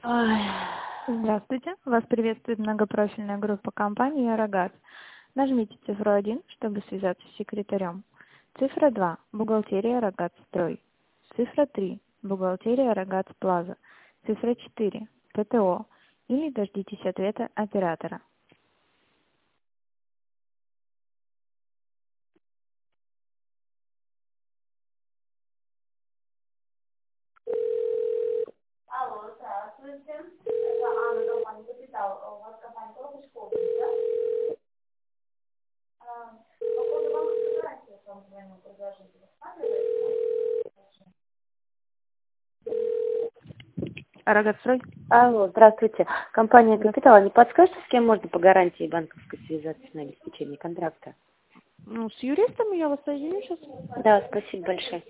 Ой. Здравствуйте. Вас приветствует многопрофильная группа компании «Арагаз». Нажмите цифру 1, чтобы связаться с секретарем. Цифра 2. Бухгалтерия «Арагаз Строй». Цифра 3. Бухгалтерия «Арагаз Плаза». Цифра 4. ПТО. Или дождитесь ответа оператора. Алло, здравствуйте. Это Анна, компания «Капитал». У вас компания «Кофе Школа», да? По поводу вам фотографии вам звоню, предложите. Рассматриваете? «Арагаз Строй». Алло, здравствуйте. Компания «Капитал». Не подскажете, с кем можно по гарантии банковской связаться на обеспечение контракта? Ну, с юристом я вас соединю сейчас. Да, спасибо большое.